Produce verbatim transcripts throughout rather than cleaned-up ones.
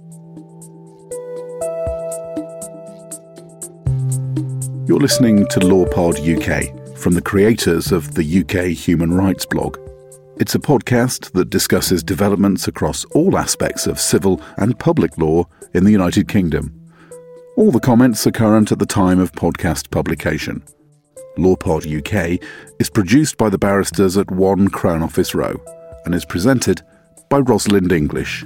You're listening to LawPod U K from the creators of the U K Human Rights blog. It's a podcast that discusses developments across all aspects of civil and public law in the United Kingdom. All the comments are current at the time of podcast publication. LawPod U K is produced by the barristers at One Crown Office Row and is presented by Rosalind English.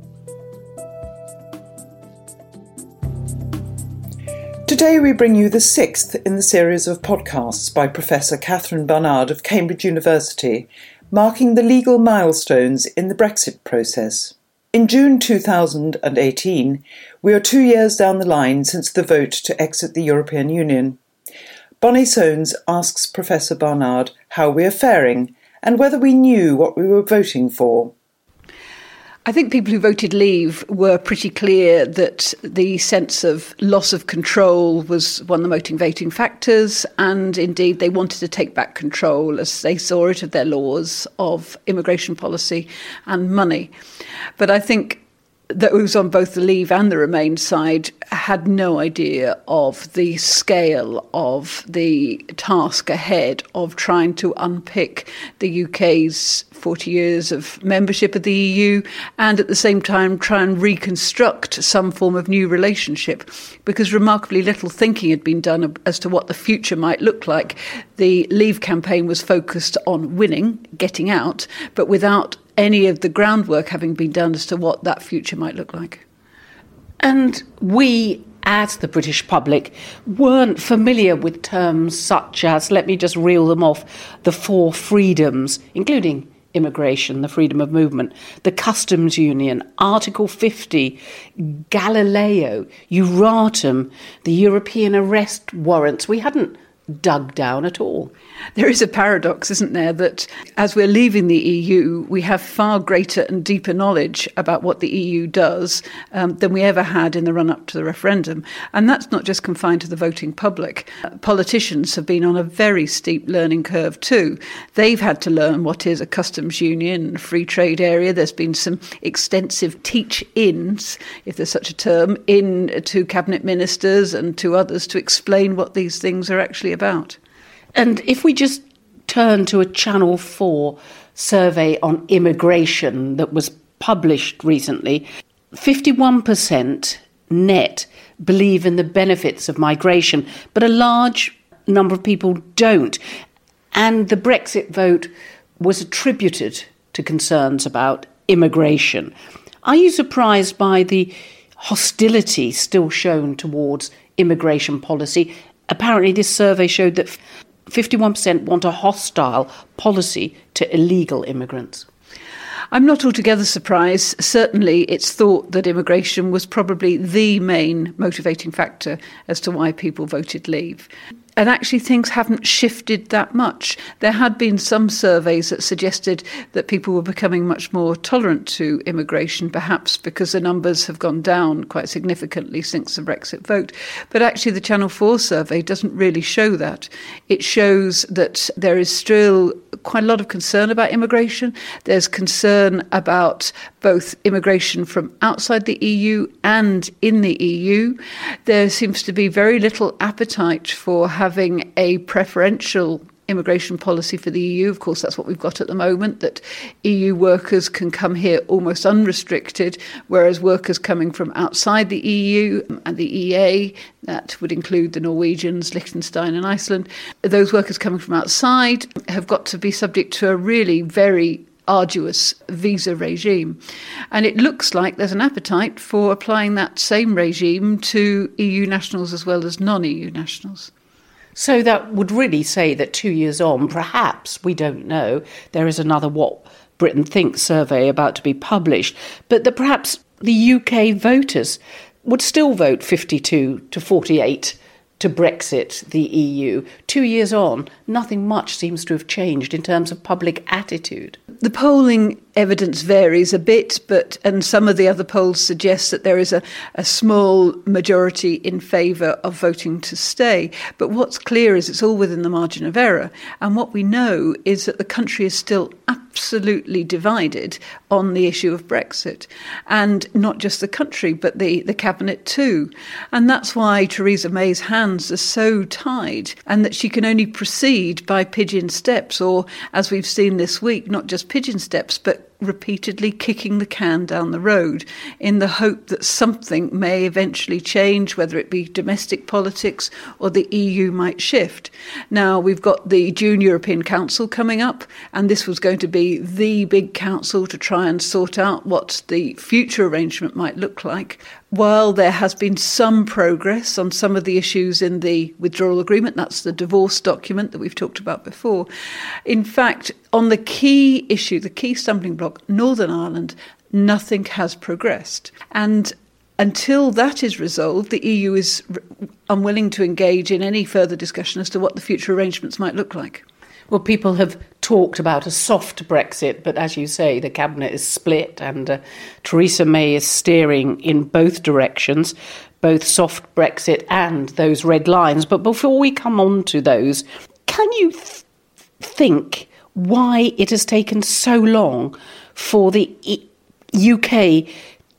Today we bring you the sixth in the series of podcasts by Professor Catherine Barnard of Cambridge University, marking the legal milestones in the Brexit process. In June two thousand eighteen, we are two years down the line since the vote to exit the European Union. Bonnie Soanes asks Professor Barnard how we are faring and whether we knew what we were voting for. I think people who voted Leave were pretty clear that the sense of loss of control was one of the motivating factors, and indeed they wanted to take back control, as they saw it, of their laws, of immigration policy and money. But I think those on both the Leave and the Remain side had no idea of the scale of the task ahead of trying to unpick the U K's forty years of membership of the E U and at the same time try and reconstruct some form of new relationship, because remarkably little thinking had been done as to what the future might look like. The Leave campaign was focused on winning, getting out, but without any of the groundwork having been done as to what that future might look like. And we, as the British public, weren't familiar with terms such as, let me just reel them off, the four freedoms, including immigration, the freedom of movement, the customs union, Article fifty, Galileo, Euratom, the European arrest warrants. We hadn't dug down at all. There is a paradox, isn't there, that as we're leaving the E U, we have far greater and deeper knowledge about what the E U does um, than we ever had in the run-up to the referendum. And that's not just confined to the voting public. Uh, politicians have been on a very steep learning curve too. They've had to learn what is a customs union, a free trade area. There's been some extensive teach-ins, if there's such a term, in to cabinet ministers and to others to explain what these things are actually about. And if we just turn to a Channel four survey on immigration that was published recently, fifty-one percent net believe in the benefits of migration, but a large number of people don't. And the Brexit vote was attributed to concerns about immigration. Are you surprised by the hostility still shown towards immigration policy? Apparently, this survey showed that fifty-one percent want a hostile policy to illegal immigrants. I'm not altogether surprised. Certainly, it's thought that immigration was probably the main motivating factor as to why people voted Leave. And actually, things haven't shifted that much. There had been some surveys that suggested that people were becoming much more tolerant to immigration, perhaps because the numbers have gone down quite significantly since the Brexit vote. But actually, the Channel four survey doesn't really show that. It shows that there is still quite a lot of concern about immigration. There's concern about both immigration from outside the E U and in the E U. There seems to be very little appetite for having a preferential immigration policy for the E U. Of course, that's what we've got at the moment, that E U workers can come here almost unrestricted, whereas workers coming from outside the E U and the E A, that would include the Norwegians, Liechtenstein and Iceland, those workers coming from outside have got to be subject to a really very arduous visa regime. And it looks like there's an appetite for applying that same regime to E U nationals as well as non-E U nationals. So that would really say that two years on, perhaps, we don't know, there is another What Britain Thinks survey about to be published, but that perhaps the U K voters would still vote fifty-two to forty-eight to Brexit, the E U. Two years on, nothing much seems to have changed in terms of public attitude. The polling evidence varies a bit, but and some of the other polls suggest that there is a, a small majority in favour of voting to stay. But what's clear is it's all within the margin of error. And what we know is that the country is still absolutely divided on the issue of Brexit. And not just the country, but the, the cabinet too. And that's why Theresa May's hands are so tied, and that she can only proceed by pigeon steps, or, as we've seen this week, not just pigeon steps, but repeatedly kicking the can down the road in the hope that something may eventually change, whether it be domestic politics or the E U might shift. Now, we've got the June European Council coming up, and this was going to be the big council to try and sort out what the future arrangement might look like. While there has been some progress on some of the issues in the withdrawal agreement, that's the divorce document that we've talked about before, in fact, on the key issue, the key stumbling block, Northern Ireland, nothing has progressed. And until that is resolved, the E U is unwilling to engage in any further discussion as to what the future arrangements might look like. Well, people have talked about a soft Brexit, but as you say, the cabinet is split, and uh, Theresa May is steering in both directions, both soft Brexit and those red lines. But before we come on to those, can you th- think why it has taken so long for the e- U K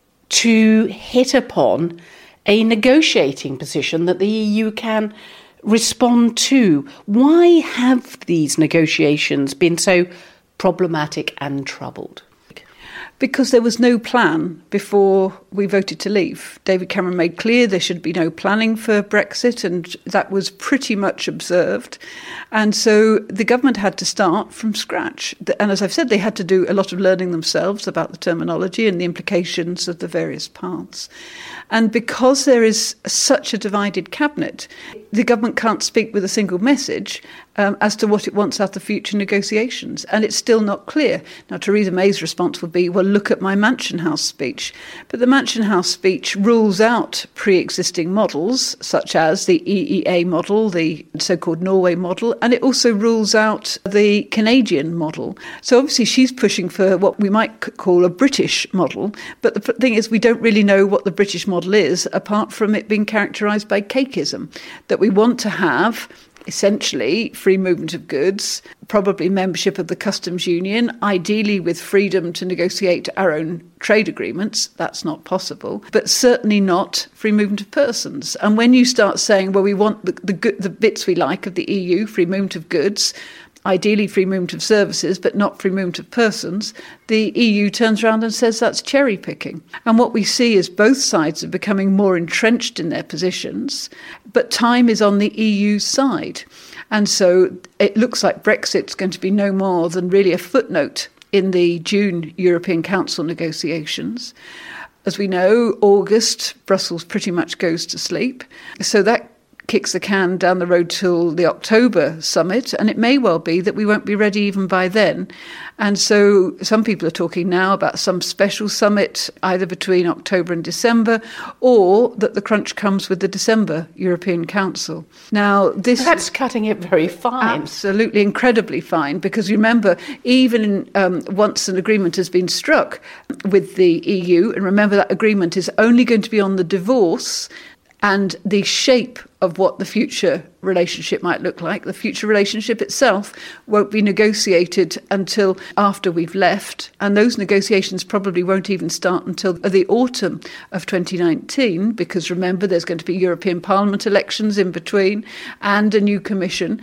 to hit upon a negotiating position that the E U can respond to? Why have these negotiations been so problematic and troubled? Because there was no plan before we voted to leave. David Cameron made clear there should be no planning for Brexit, and that was pretty much observed. And so the government had to start from scratch. And as I've said, they had to do a lot of learning themselves about the terminology and the implications of the various parts. And because there is such a divided cabinet, the government can't speak with a single message um, as to what it wants out of future negotiations. And it's still not clear. Now, Theresa May's response will be, well, look at my Mansion House speech. But the Mansion House speech rules out pre-existing models, such as the E E A model, the so-called Norway model, and it also rules out the Canadian model. So obviously she's pushing for what we might call a British model. But the thing is, we don't really know what the British model is, apart from it being characterised by cakeism, that we want to have essentially free movement of goods, probably membership of the customs union, ideally with freedom to negotiate our own trade agreements. That's not possible, but certainly not free movement of persons. And when you start saying, well, we want the, the, the bits we like of the E U, free movement of goods, ideally free movement of services, but not free movement of persons, the E U turns around and says that's cherry picking. And what we see is both sides are becoming more entrenched in their positions, but time is on the E U's side. And so it looks like Brexit's going to be no more than really a footnote in the June European Council negotiations. As we know, August, Brussels pretty much goes to sleep. So that kicks the can down the road till the October summit, and it may well be that we won't be ready even by then. And so some people are talking now about some special summit either between October and December, or that the crunch comes with the December European Council. Now, this That's cutting it very fine. Absolutely, incredibly fine, because remember, even in, um, once an agreement has been struck with the E U, and remember that agreement is only going to be on the divorce and the shape of what the future relationship might look like. The future relationship itself won't be negotiated until after we've left, and those negotiations probably won't even start until the autumn of twenty nineteen, because remember, there's going to be European Parliament elections in between and a new commission.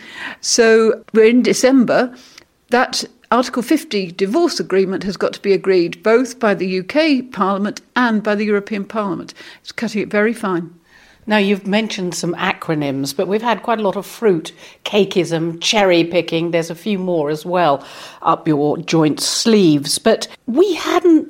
So we're in December. That Article fifty divorce agreement has got to be agreed both by the U K Parliament and by the European Parliament. It's cutting it very fine. Now, you've mentioned some acronyms, but we've had quite a lot of fruit, cakeism, cherry picking. There's a few more as well up your joint sleeves. But we hadn't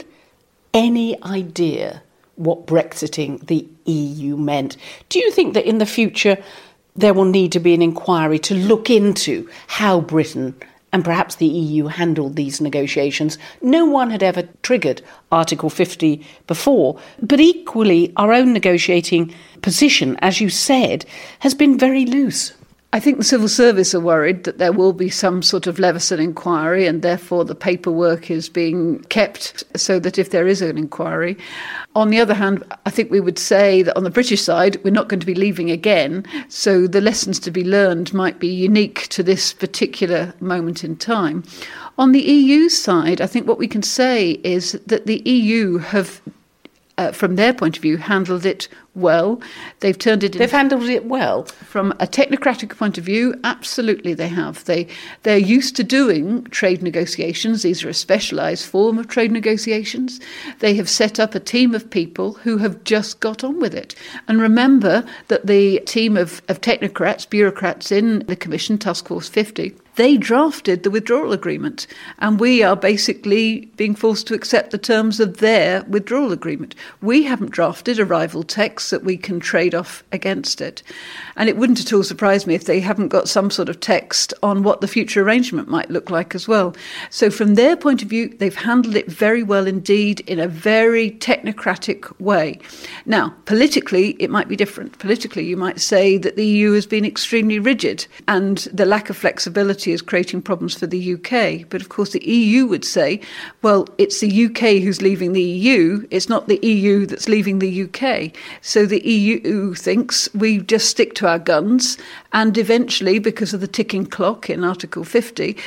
any idea what Brexiting the E U meant. Do you think that in the future there will need to be an inquiry to look into how Britain and perhaps the E U handled these negotiations? No one had ever triggered Article fifty before, but equally our own negotiating position, as you said, has been very loose. I think the civil service are worried that there will be some sort of Leveson inquiry, and therefore the paperwork is being kept so that if there is an inquiry. On the other hand, I think we would say that on the British side, we're not going to be leaving again, so the lessons to be learned might be unique to this particular moment in time. On the E U side, I think what we can say is that the E U have, uh, from their point of view, handled it well. They've turned it. They've in, handled it well from a technocratic point of view. Absolutely, they have. They they're used to doing trade negotiations. These are a specialised form of trade negotiations. They have set up a team of people who have just got on with it. And remember that the team of, of technocrats, bureaucrats in the Commission, Task Force fifty, they drafted the withdrawal agreement, and we are basically being forced to accept the terms of their withdrawal agreement. We haven't drafted a rival text that we can trade off against it. And it wouldn't at all surprise me if they haven't got some sort of text on what the future arrangement might look like as well. So from their point of view, they've handled it very well indeed in a very technocratic way. Now, politically, it might be different. Politically, you might say that the E U has been extremely rigid and the lack of flexibility is creating problems for the U K. But of course, the E U would say, well, it's the U K who's leaving the E U. It's not the E U that's leaving the U K. So the E U thinks we just stick to our guns, and eventually, because of the ticking clock in Article fifty,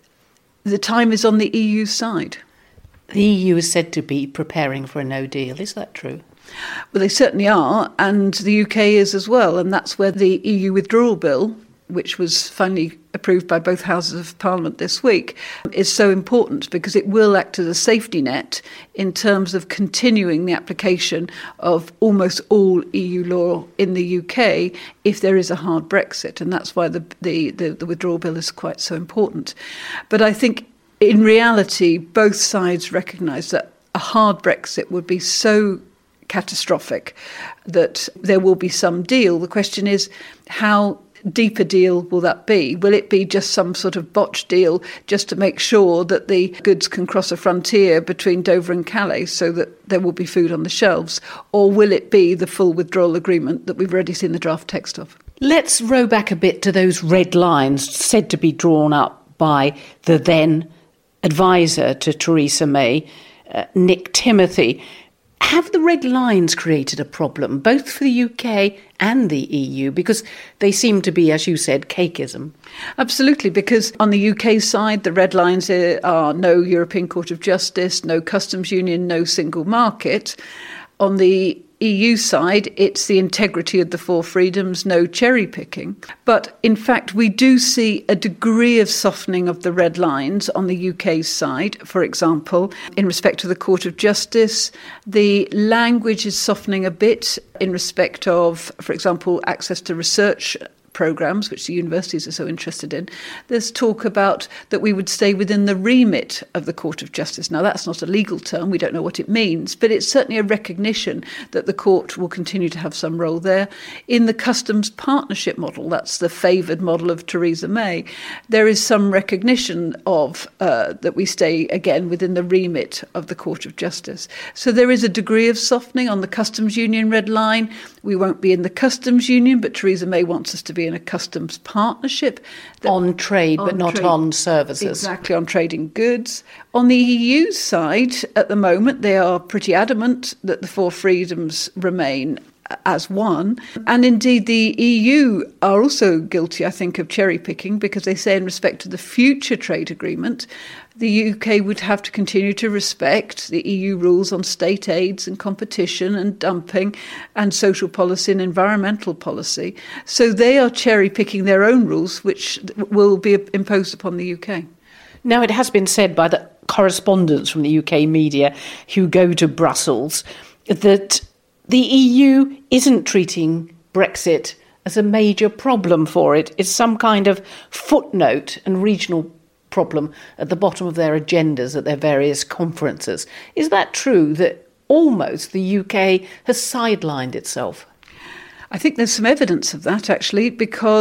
the time is on the E U side. The E U is said to be preparing for a no deal. Is that true? Well, they certainly are, and the U K is as well, and that's where the E U withdrawal bill, which was finally approved by both Houses of Parliament this week, is so important because it will act as a safety net in terms of continuing the application of almost all E U law in the U K if there is a hard Brexit. And that's why the, the, the, the withdrawal bill is quite so important. But I think in reality, both sides recognise that a hard Brexit would be so catastrophic that there will be some deal. The question is, how deep a deal will that be? Will it be just some sort of botched deal just to make sure that the goods can cross a frontier between Dover and Calais so that there will be food on the shelves? Or will it be the full withdrawal agreement that we've already seen the draft text of? Let's row back a bit to those red lines said to be drawn up by the then advisor to Theresa May, uh, Nick Timothy. Have the red lines created a problem, both for the U K and the E U? Because they seem to be, as you said, cakeism. Absolutely, because on the U K side, the red lines are no European Court of Justice, no customs union, no single market. On the E U side, it's the integrity of the four freedoms, no cherry picking. But in fact, we do see a degree of softening of the red lines on the U K side. For example, in respect to the Court of Justice, the language is softening a bit in respect of, for example, access to research programmes, which the universities are so interested in. There's talk about that we would stay within the remit of the Court of Justice. Now, that's not a legal term. We don't know what it means, but it's certainly a recognition that the court will continue to have some role there. In the customs partnership model, that's the favoured model of Theresa May, there is some recognition of uh, that we stay, again, within the remit of the Court of Justice. So there is a degree of softening on the customs union red line. We won't be in the customs union, but Theresa May wants us to be in a customs partnership. On trade, on but not trade. on services. Exactly, on trading goods. On the E U side, at the moment, they are pretty adamant that the four freedoms remain as one. And indeed, the E U are also guilty, I think, of cherry picking, because they say in respect to the future trade agreement, the U K would have to continue to respect the E U rules on state aids and competition and dumping and social policy and environmental policy. So they are cherry picking their own rules, which will be imposed upon the U K. Now, it has been said by the correspondents from the U K media who go to Brussels that the E U isn't treating Brexit as a major problem for it. It's some kind of footnote and regional problem at the bottom of their agendas at their various conferences. Is that true, that almost the U K has sidelined itself? I think there's some evidence of that, actually, because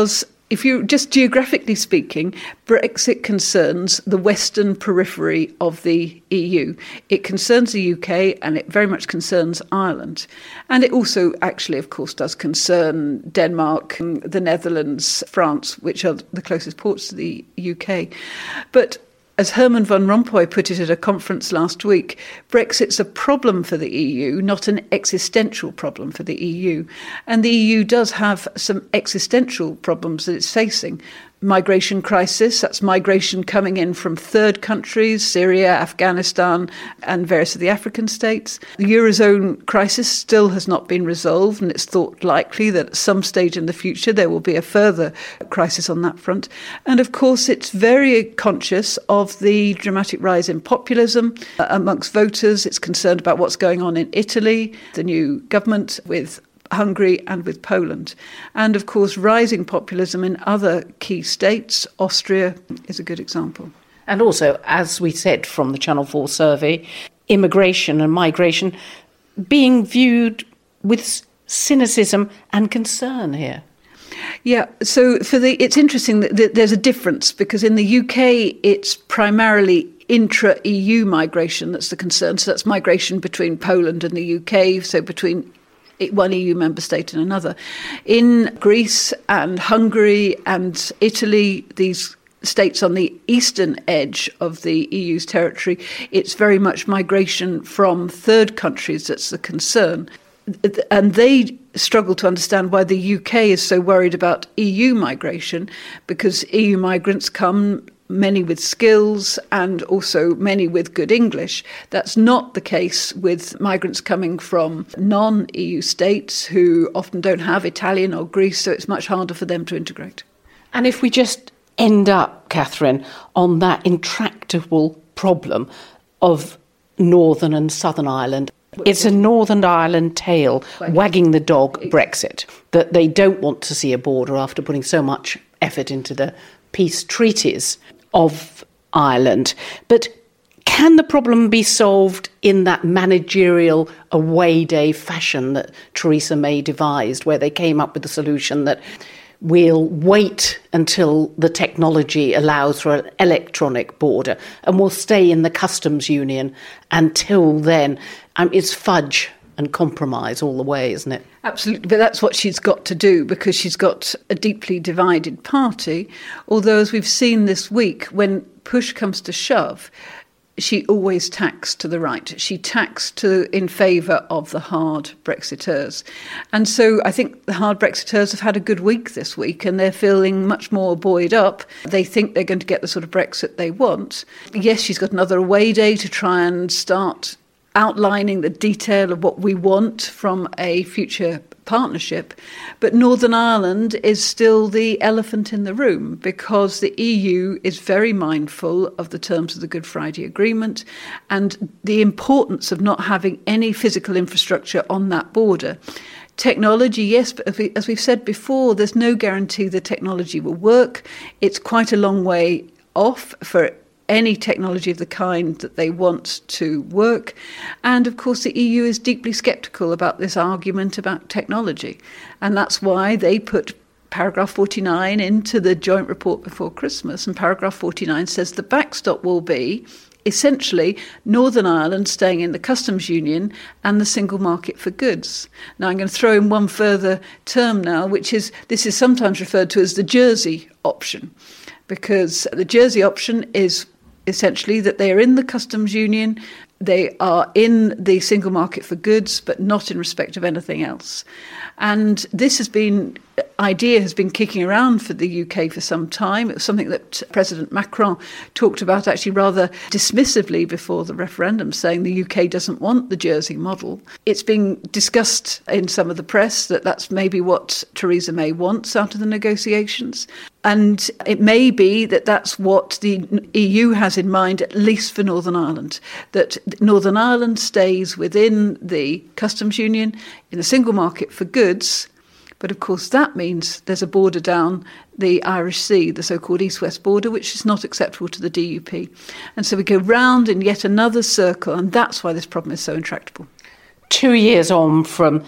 if you just geographically speaking, Brexit concerns the western periphery of the E U. It concerns the U K and it very much concerns Ireland. And it also actually, of course, does concern Denmark, the Netherlands, France, which are the closest ports to the U K. But as Herman Van Rompuy put it at a conference last week, Brexit's a problem for the E U, not an existential problem for the E U. And the E U does have some existential problems that it's facing. Migration crisis, that's migration coming in from third countries, Syria, Afghanistan, and various of the African states. The Eurozone crisis still has not been resolved, and it's thought likely that at some stage in the future there will be a further crisis on that front. And of course, it's very conscious of the dramatic rise in populism amongst voters. It's concerned about what's going on in Italy, the new government with Hungary and with Poland. And of course, rising populism in other key states. Austria is a good example. And also, as we said from the Channel four survey, immigration and migration being viewed with cynicism and concern here. Yeah, so for the it's interesting that there's a difference, because in the U K it's primarily intra-E U migration that's the concern. So that's migration between Poland and the U K, so between one E U member state and another. In Greece and Hungary and Italy, these states on the eastern edge of the E U's territory, it's very much migration from third countries that's the concern. And they struggle to understand why the U K is so worried about E U migration, because E U migrants come, many with skills and also many with good English. That's not the case with migrants coming from non-E U states who often don't have Italian or Greek, so it's much harder for them to integrate. And if we just end up, Catherine, on that intractable problem of Northern and Southern Ireland, it's a Northern Ireland tail wagging the dog Brexit, that they don't want to see a border after putting so much effort into the peace treaties of Ireland. But can the problem be solved in that managerial away day fashion that Theresa May devised, where they came up with a solution that we'll wait until the technology allows for an electronic border and we'll stay in the customs union until then? Um, it's fudge and compromise all the way, isn't it? Absolutely, but that's what she's got to do, because she's got a deeply divided party. Although, as we've seen this week, when push comes to shove, she always tacks to the right. She tacks to in favour of the hard Brexiteers. And so I think the hard Brexiteers have had a good week this week, and they're feeling much more buoyed up. They think they're going to get the sort of Brexit they want. Yes, she's got another away day to try and start outlining the detail of what we want from a future partnership. But Northern Ireland is still the elephant in the room, because the E U is very mindful of the terms of the Good Friday Agreement and the importance of not having any physical infrastructure on that border. Technology, yes, but as we've said before, there's no guarantee the technology will work. It's quite a long way off for any technology of the kind that they want to work. And of course, the E U is deeply sceptical about this argument about technology. And that's why they put paragraph forty-nine into the joint report before Christmas. And paragraph forty-nine says the backstop will be essentially Northern Ireland staying in the customs union and the single market for goods. Now, I'm going to throw in one further term now, which is, this is sometimes referred to as the Jersey option, because the Jersey option is essentially that they are in the customs union, they are in the single market for goods, but not in respect of anything else. And this has been, idea has been kicking around for the U K for some time. It was something that President Macron talked about actually rather dismissively before the referendum, saying the U K doesn't want the Jersey model. It's being discussed in some of the press that that's maybe what Theresa May wants out of the negotiations. And it may be that that's what the E U has in mind, at least for Northern Ireland, that Northern Ireland stays within the customs union, in the single market for goods. But of course, that means there's a border down the Irish Sea, the so-called east-west border, which is not acceptable to the D U P. And so we go round in yet another circle, and that's why this problem is so intractable. Two years on from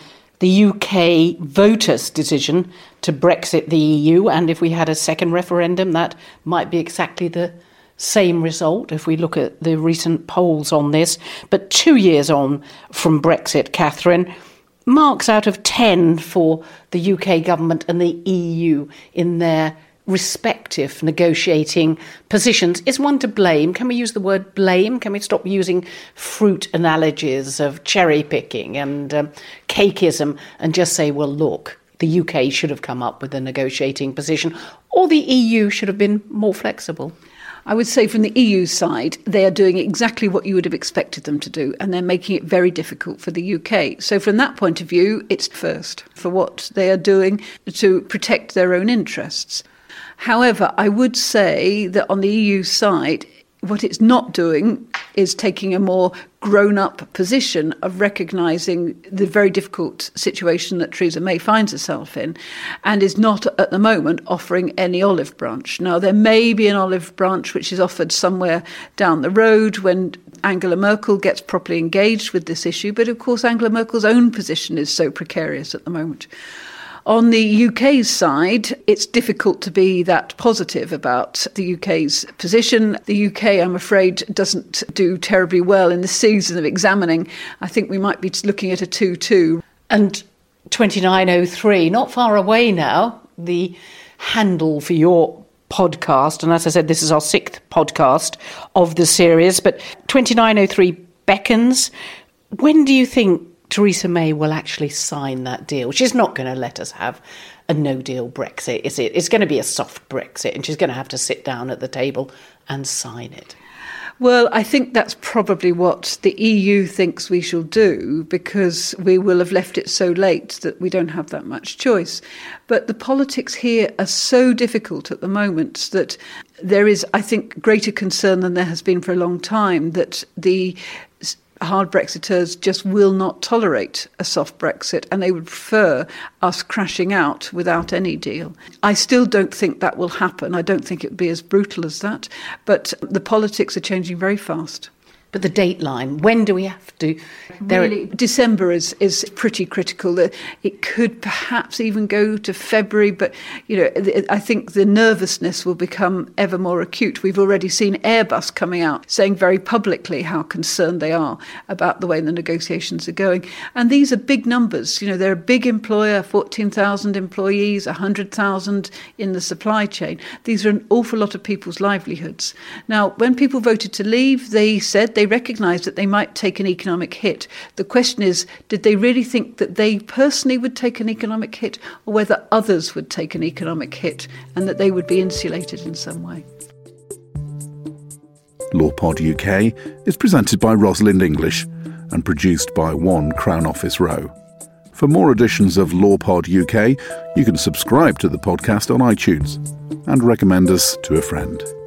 the U K voters' decision to Brexit the E U, and if we had a second referendum, that might be exactly the same result if we look at the recent polls on this. But two years on from Brexit, Catherine, marks out of ten for the U K government and the E U in their respective negotiating positions. Is one to blame? Can we use the word blame? Can we stop using fruit analogies of cherry picking and um, cakeism and just say, well, look, the U K should have come up with a negotiating position, or the E U should have been more flexible? I would say from the E U side, they are doing exactly what you would have expected them to do, and they're making it very difficult for the U K. So from that point of view, it's first for what they are doing to protect their own interests. However, I would say that on the E U side, what it's not doing is taking a more grown-up position of recognising the very difficult situation that Theresa May finds herself in, and is not at the moment offering any olive branch. Now, there may be an olive branch which is offered somewhere down the road when Angela Merkel gets properly engaged with this issue, but of course Angela Merkel's own position is so precarious at the moment. On the U K's side, it's difficult to be that positive about the U K's position. The U K, I'm afraid, doesn't do terribly well in the season of examining. I think we might be looking at a two two. And twenty-nine oh three, not far away now, the handle for your podcast. And as I said, this is our sixth podcast of the series. But twenty-nine oh three beckons. When do you think Theresa May will actually sign that deal? She's not going to let us have a no-deal Brexit, is it? It's going to be a soft Brexit, and she's going to have to sit down at the table and sign it. Well, I think that's probably what the E U thinks we shall do, because we will have left it so late that we don't have that much choice. But the politics here are so difficult at the moment that there is, I think, greater concern than there has been for a long time that the hard Brexiters just will not tolerate a soft Brexit, and they would prefer us crashing out without any deal. I still don't think that will happen. I don't think it would be as brutal as that, but the politics are changing very fast. But the dateline, when do we have to? Really, December is, is pretty critical. It could perhaps even go to February, but you know, I think the nervousness will become ever more acute. We've already seen Airbus coming out saying very publicly how concerned they are about the way the negotiations are going. And these are big numbers. You know, they're a big employer, fourteen thousand employees, one hundred thousand in the supply chain. These are an awful lot of people's livelihoods. Now, when people voted to leave, they said they They recognised that they might take an economic hit. The question is, did they really think that they personally would take an economic hit, or whether others would take an economic hit and that they would be insulated in some way? LawPod U K is presented by Rosalind English and produced by One Crown Office Row. For more editions of LawPod U K, you can subscribe to the podcast on iTunes and recommend us to a friend.